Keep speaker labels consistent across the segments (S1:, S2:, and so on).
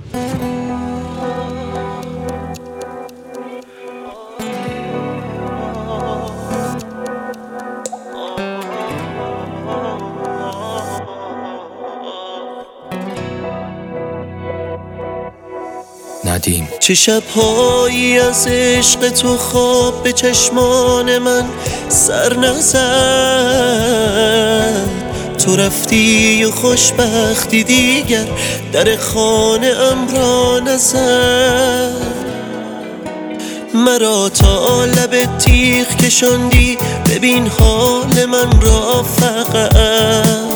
S1: ندیم. چه شب‌هایی از عشق تو خواب به چشمان من سر نزد، تو رفتی و خوشبختی دیگر در خانه ام را نزد، مرا تا لب تیغ کشاندی، ببین حال من را فقط،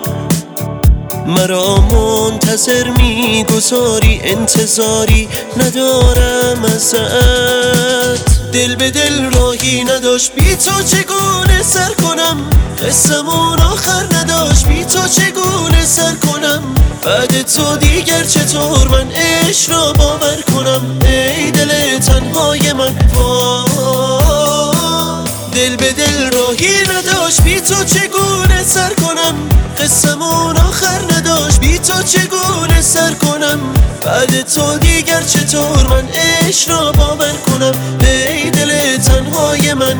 S1: مرا منتظر میگذاری، انتظاری ندارم ازت، دل به دل راهی نداشت بی تو چگونه سر کنم، قصمون آخر نداشت بی تو چگونه سر کنم، بعد تو دیگر چطور من عشق را باور کنم، ای دل تنهای من دل به دل راهی نداشت بی تو چگونه سر کنم، قصمون آخر نداشت بی تو چگونه سر کنم، بعد تو دیگر چطور من عشق را باور کنم، ای دل تنهای من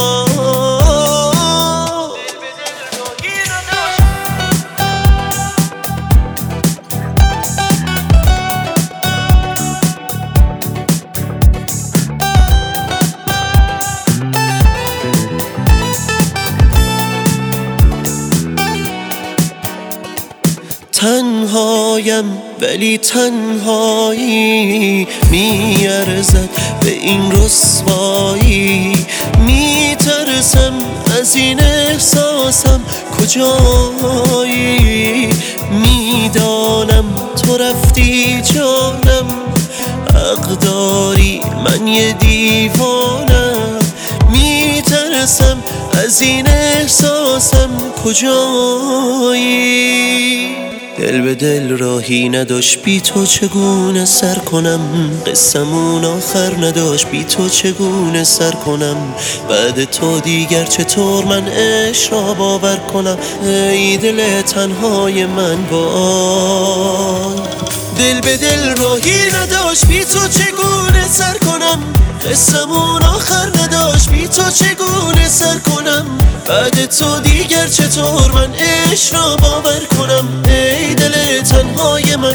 S1: تنهایم ولی تنهایی میارزد به این رسوایی، میترسم از این احساسم کجایی، میدانم تو رفتی جانم، حق داری من یه دیوانم، میترسم از این احساسم کجایی، دل به دل راهی نداشت بی تو چگونه سر کنم، قصمون آخر نداشت بی تو چگونه سر کنم، بعد تو دیگر چطور من عشق را باور کنم، ای دل تنهای من دل به دل راهی نداشت بی تو چگونه سر کنم، قصمون آخر نداشت بی تو چگونه سر کنم، بعد تو دیگر چطور من عشق را باور کنم، ای دل تنهای من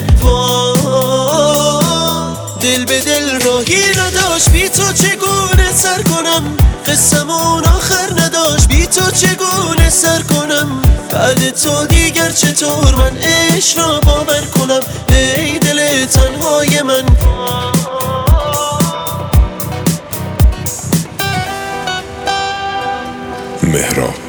S1: دل به دل راهی نداشت بی تو چگونه سر کنم، قصمون آخر نداشت بی تو چگونه سر کنم، بعد تو دیگر چطور من عشق را باور کنم، ای دل تنهای من
S2: مهراب.